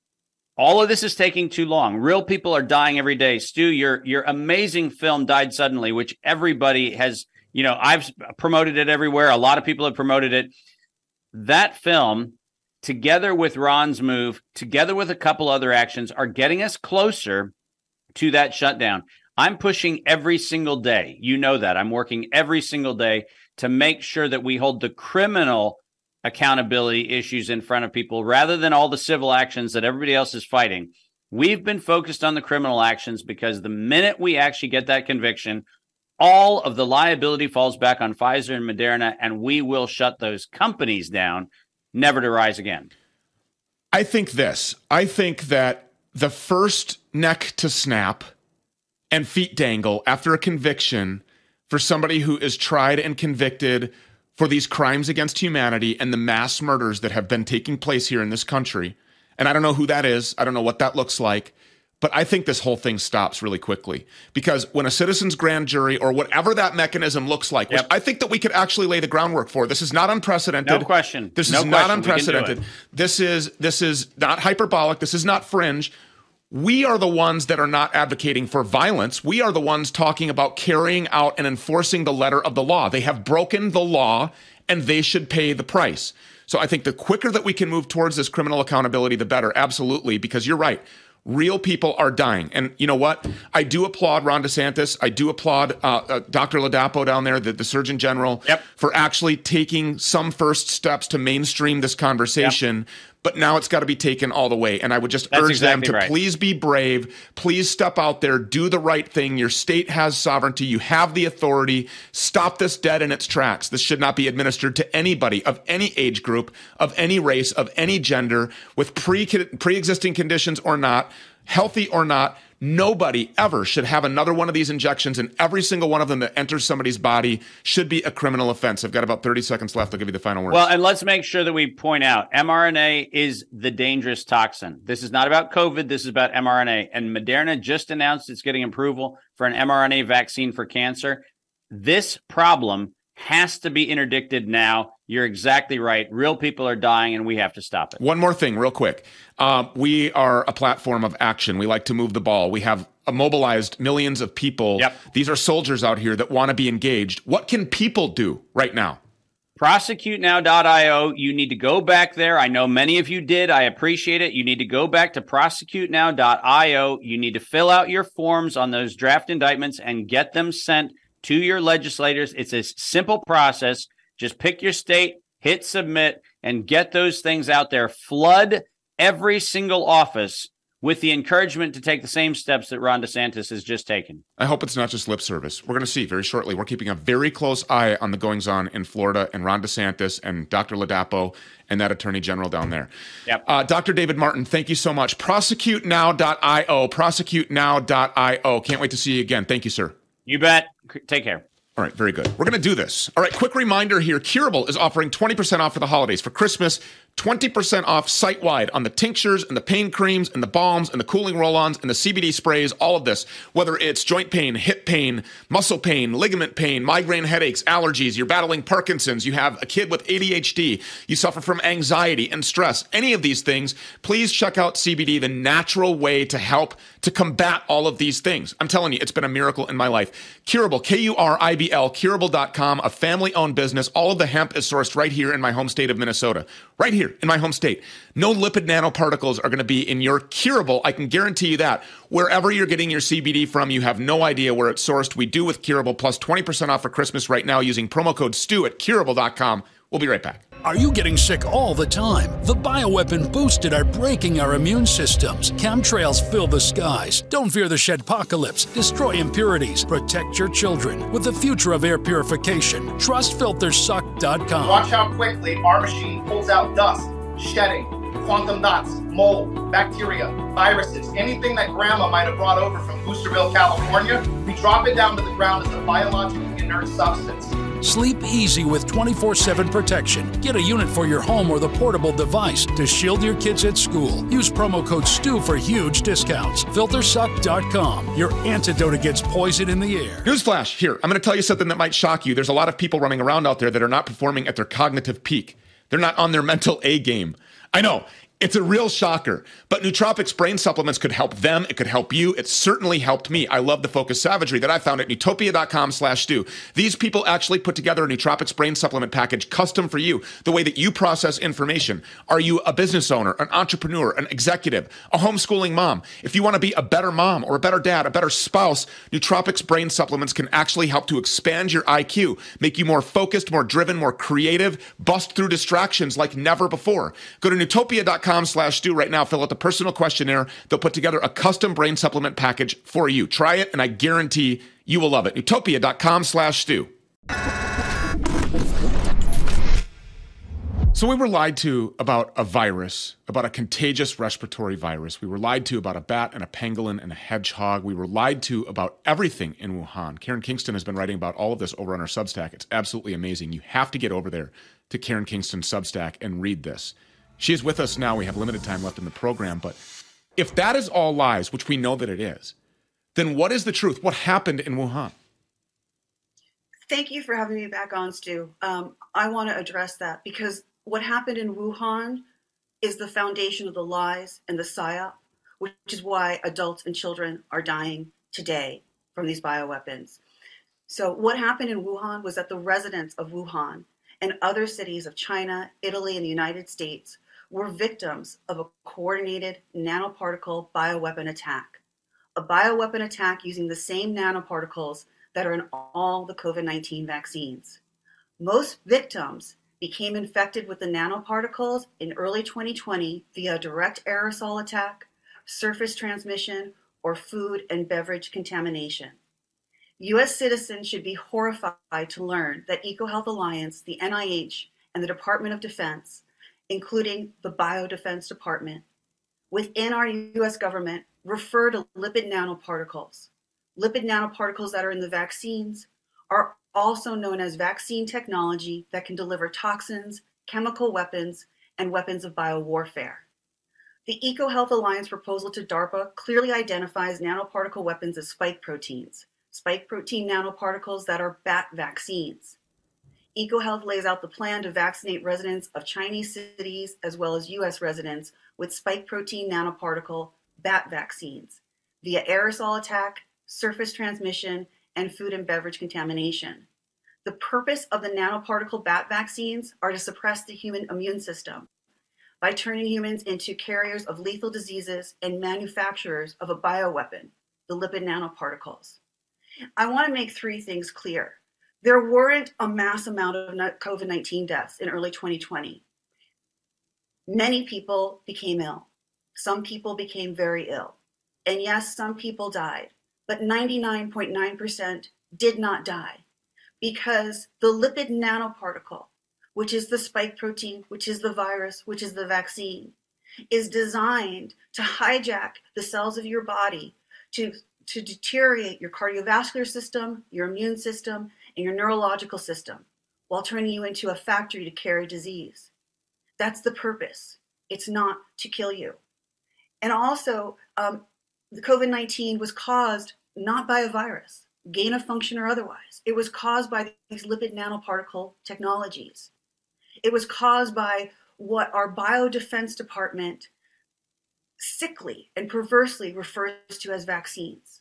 all of this is taking too long. Real people are dying every day. Stu, your your amazing film Died Suddenly, which everybody has, you know, I've promoted it everywhere. A lot of people have promoted it. That film, together with Ron's move, together with a couple other actions, are getting us closer to that shutdown. I'm pushing every single day. You know that. I'm working every single day to make sure that we hold the criminal accountability issues in front of people rather than all the civil actions that everybody else is fighting. We've been focused on the criminal actions because the minute we actually get that conviction, all of the liability falls back on Pfizer and Moderna, and we will shut those companies down, never to rise again. I think this. I think that the first neck to snap and feet dangle after a conviction for somebody who is tried and convicted for these crimes against humanity and the mass murders that have been taking place here in this country, and I don't know who that is, I don't know what that looks like, But I think this whole thing stops really quickly, because when a citizen's grand jury or whatever that mechanism looks like, which Yep. I think that we could actually lay the groundwork for. This is not unprecedented. No question. This No is not question. We can do unprecedented. it. This is this is not hyperbolic. This is not fringe. We are the ones that are not advocating for violence. We are the ones talking about carrying out and enforcing the letter of the law. They have broken the law, and they should pay the price. So I think the quicker that we can move towards this criminal accountability, the better. Absolutely, because you're right. Real people are dying. And you know what? I do applaud Ron DeSantis. I do applaud uh, uh, Doctor Ladapo down there, the, the Surgeon General, Yep. for actually taking some first steps to mainstream this conversation. Yep. But now it's got to be taken all the way. And I would just That's urge exactly them to right. please be brave. Please step out there, do the right thing. Your state has sovereignty. You have the authority. Stop this dead in its tracks. This should not be administered to anybody of any age group, of any race, of any gender, with pre pre-existing conditions or not, healthy or not. Nobody ever should have another one of these injections, and every single one of them that enters somebody's body should be a criminal offense. I've got about thirty seconds left. I'll give you the final word. Well, and let's make sure that we point out mRNA is the dangerous toxin. This is not about COVID. This is about mRNA. And Moderna just announced it's getting approval for an mRNA vaccine for cancer. This problem has to be interdicted now. You're exactly right. Real people are dying, and we have to stop it. One more thing, real quick. Um, we are a platform of action. We like to move the ball. We have mobilized millions of people. Yep. These are soldiers out here that want to be engaged. What can people do right now? prosecute now dot io. You need to go back there. I know many of you did. I appreciate it. You need to go back to prosecute now dot io. You need to fill out your forms on those draft indictments and get them sent to your legislators. It's a simple process. Just pick your state, hit submit, and get those things out there. Flood every single office with the encouragement to take the same steps that Ron DeSantis has just taken. I hope it's not just lip service. We're going to see very shortly. We're keeping a very close eye on the goings-on in Florida and Ron DeSantis and Doctor Ladapo and that attorney general down there. Yep. Uh, Doctor David Martin, thank you so much. prosecute now dot io. prosecute now dot io. Can't wait to see you again. Thank you, sir. You bet. Take care. All right, very good. We're going to do this. All right, quick reminder here. Curable is offering twenty percent off for the holidays. For Christmas, twenty percent off site-wide on the tinctures and the pain creams and the balms and the cooling roll-ons and the C B D sprays, all of this. Whether it's joint pain, hip pain, muscle pain, ligament pain, migraine headaches, allergies, you're battling Parkinson's, you have a kid with A D H D, you suffer from anxiety and stress, any of these things, please check out C B D, the natural way to help to combat all of these things. I'm telling you, it's been a miracle in my life. Curable, K U R I B L, curable dot com, a family-owned business. All of the hemp is sourced right here in my home state of Minnesota. Right here in my home state. No lipid nanoparticles are going to be in your Curable. I can guarantee you that. Wherever you're getting your C B D from, you have no idea where it's sourced. We do with Curable, plus twenty percent off for Christmas right now using promo code STU at curable dot com. We'll be right back. Are you getting sick all the time? The bioweapon boosted are breaking our immune systems. Chemtrails fill the skies. Don't fear the shedpocalypse. Destroy impurities. Protect your children with the future of air purification. trust filter suck dot com. Watch how quickly our machine pulls out dust, shedding, quantum dots, mold, bacteria, viruses, anything that grandma might have brought over from Boosterville, California. We drop it down to the ground as a biologically inert substance. Sleep easy with twenty-four seven protection. Get a unit for your home or the portable device to shield your kids at school. Use promo code STU for huge discounts. filter suck dot com, your antidote against poison in the air. Newsflash, here, I'm going to tell you something that might shock you. There's a lot of people running around out there that are not performing at their cognitive peak. They're not on their mental A game. I know. It's a real shocker, but Nootropics brain supplements could help them. It could help you. It certainly helped me. I love the focus savagery that I found at Nootopia dot com slash stew. These people actually put together a Nootropics brain supplement package custom for you, the way that you process information. Are you a business owner, an entrepreneur, an executive, a homeschooling mom? If you want to be a better mom or a better dad, a better spouse, Nootropics brain supplements can actually help to expand your I Q, make you more focused, more driven, more creative, bust through distractions like never before. Go to Nootopia dot com slash stew right now. Fill out the personal questionnaire. They'll put together a custom brain supplement package for you. Try it, and I guarantee you will love it. Nootopia dot com slash stew. So we were lied to about a virus, about a contagious respiratory virus. We were lied to about a bat and a pangolin and a hedgehog. We were lied to about everything in Wuhan. Karen Kingston has been writing about all of this over on her Substack. It's absolutely amazing. You have to get over there to Karen Kingston's Substack and read this. She is with us now. We have limited time left in the program, but If that is all lies, which we know that it is, then what is the truth? What happened in Wuhan? Thank you for having me back on, Stu. Um, I want to address that because what happened in Wuhan is the foundation of the lies and the psyop, which is why adults and children are dying today from these bioweapons. So what happened in Wuhan was that the residents of Wuhan and other cities of China, Italy, and the United States were victims of a coordinated nanoparticle bioweapon attack, a bioweapon attack using the same nanoparticles that are in all the COVID nineteen vaccines. Most victims became infected with the nanoparticles in early twenty twenty via direct aerosol attack, surface transmission, or food and beverage contamination. U S citizens should be horrified to learn that EcoHealth Alliance, the N I H, and the Department of Defense, including the Biodefense Department, within our U S government, refer to lipid nanoparticles. Lipid nanoparticles that are in the vaccines are also known as vaccine technology that can deliver toxins, chemical weapons, and weapons of biowarfare. The EcoHealth Alliance proposal to DARPA clearly identifies nanoparticle weapons as spike proteins, spike protein nanoparticles that are bat vaccines. EcoHealth lays out the plan to vaccinate residents of Chinese cities as well as U S residents with spike protein nanoparticle bat vaccines via aerosol attack, surface transmission, and food and beverage contamination. The purpose of the nanoparticle bat vaccines are to suppress the human immune system by turning humans into carriers of lethal diseases and manufacturers of a bioweapon, the lipid nanoparticles. I want to make three things clear. There weren't a mass amount of COVID nineteen deaths in early twenty twenty. Many people became ill. Some people became very ill. And yes, some people died. But ninety-nine point nine percent did not die because the lipid nanoparticle, which is the spike protein, which is the virus, which is the vaccine, is designed to hijack the cells of your body to, to deteriorate your cardiovascular system, your immune system, and your neurological system while turning you into a factory to carry disease. That's the purpose. It's not to kill you. And also, um, the COVID nineteen was caused not by a virus, gain of function or otherwise. It was caused by these lipid nanoparticle technologies. It was caused by what our Biodefense Department sickly and perversely refers to as vaccines.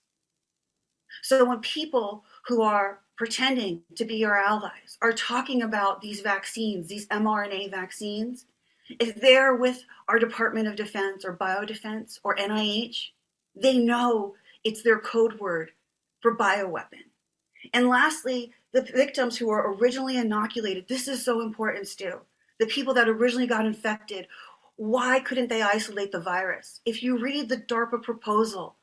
So when people who are pretending to be our allies are talking about these vaccines, these mRNA vaccines, if they're with our Department of Defense or Biodefense or N I H, they know it's their code word for bioweapon. And lastly, the victims who were originally inoculated, this is so important, Stu. The people that originally got infected, why couldn't they isolate the virus? If you read the DARPA proposal,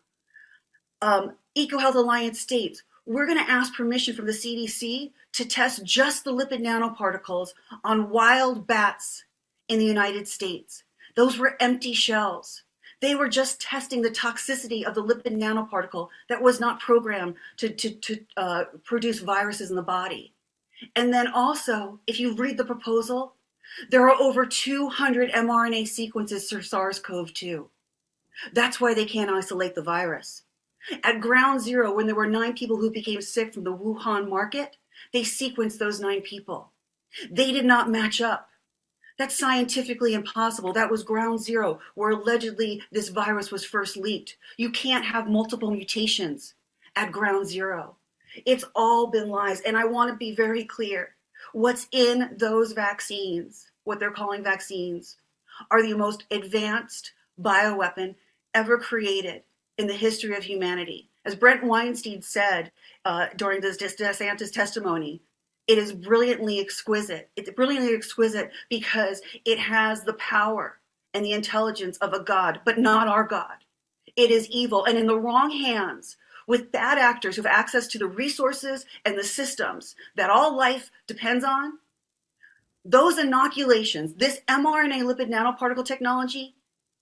um, EcoHealth Alliance states, we're going to ask permission from the C D C to test just the lipid nanoparticles on wild bats in the United States. Those were empty shells. They were just testing the toxicity of the lipid nanoparticle that was not programmed to, to, to uh, produce viruses in the body. And then also, if you read the proposal, there are over two hundred mRNA sequences for SARS CoV two. That's why they can't isolate the virus. At ground zero, when there were nine people who became sick from the Wuhan market, they sequenced those nine people. They did not match up. That's scientifically impossible. That was ground zero, where allegedly this virus was first leaked. You can't have multiple mutations at ground zero. It's all been lies. And I want to be very clear. What's in those vaccines, what they're calling vaccines, are the most advanced bioweapon ever created in the history of humanity. As Brent Weinstein said uh, during this DeSantis testimony, it is brilliantly exquisite. It's brilliantly exquisite because it has the power and the intelligence of a God, but not our God. It is evil and in the wrong hands with bad actors who have access to the resources and the systems that all life depends on. Those inoculations, this mRNA lipid nanoparticle technology,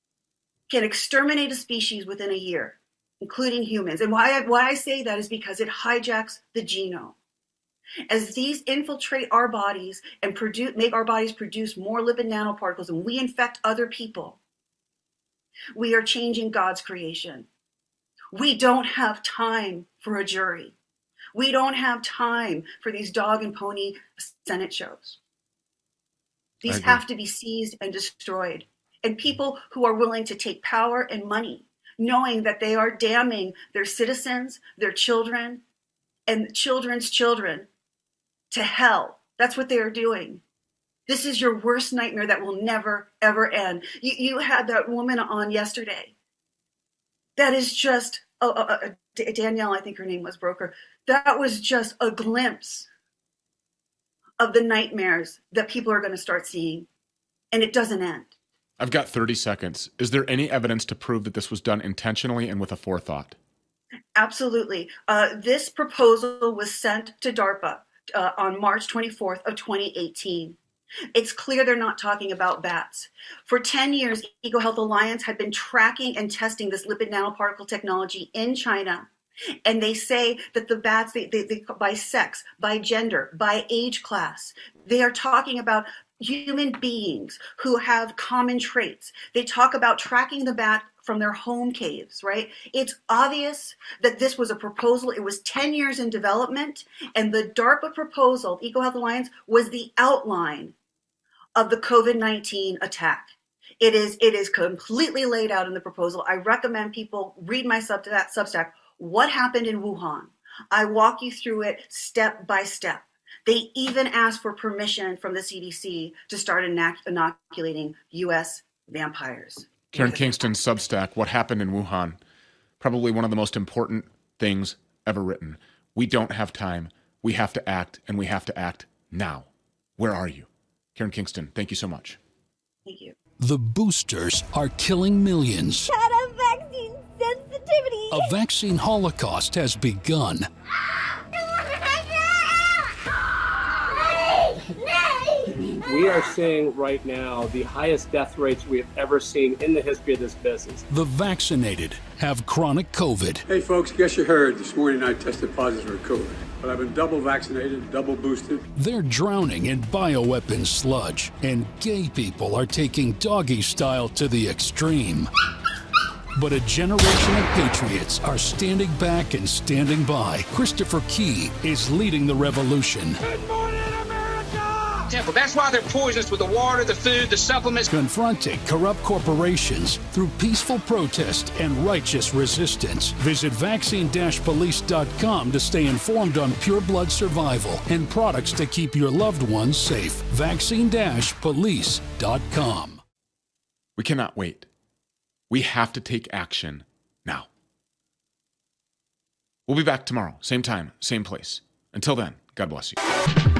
can exterminate a species within a year, including humans. And why I, why I say that is because it hijacks the genome. As these infiltrate our bodies and produce, make our bodies produce more lipid nanoparticles and we infect other people, We are changing God's creation. We don't have time for a jury. We don't have time for these dog and pony Senate shows. These have to be seized and destroyed. And people who are willing to take power and money, knowing that they are damning their citizens, their children, and children's children to hell. That's what they are doing. This is your worst nightmare that will never, ever end. You, you had that woman on yesterday. That is just, oh, uh, uh, Danielle, I think her name was Broker. That was just a glimpse of the nightmares that people are going to start seeing. And it doesn't end. I've got thirty seconds. Is there any evidence to prove that this was done intentionally and with a forethought? Absolutely. Uh, this proposal was sent to DARPA uh, on March twenty-fourth of twenty eighteen. It's clear they're not talking about bats. For ten years, EcoHealth Alliance had been tracking and testing this lipid nanoparticle technology in China. And they say that the bats, they, they, they, by sex, by gender, by age class, they are talking about human beings who have common traits. They talk about tracking the bat from their home caves, right? It's obvious that this was a proposal. It was ten years in development, and the DARPA proposal, EcoHealth Alliance, was the outline of the COVID nineteen attack. It is, it is completely laid out in the proposal. I recommend people read my sub to that Substack. What happened in Wuhan? I walk you through it step by step. They even asked for permission from the C D C to start inoculating U S vampires. Karen Kingston, Substack, What Happened in Wuhan. Probably one of the most important things ever written. We don't have time. We have to act, and we have to act now. Where are you? Karen Kingston, thank you so much. Thank you. The boosters are killing millions. Shut up, vaccine sensitivity. A vaccine holocaust has begun. We are seeing right now the highest death rates we have ever seen in the history of this business. The vaccinated have chronic COVID. Hey folks, guess you heard this morning I tested positive for COVID, but I've been double vaccinated, double boosted. They're drowning in bioweapon sludge, and gay people are taking doggy style to the extreme. But a generation of patriots are standing back and standing by. Christopher Key is leading the revolution. Temple. That's why they're poisonous with the water, the food, the supplements. Confronting corrupt corporations through peaceful protest and righteous resistance. Visit vaccine dash police dot com to stay informed on pure blood survival and products to keep your loved ones safe. vaccine dash police dot com. We cannot wait. We have to take action now. We'll be back tomorrow, same time, same place. Until then, God bless you.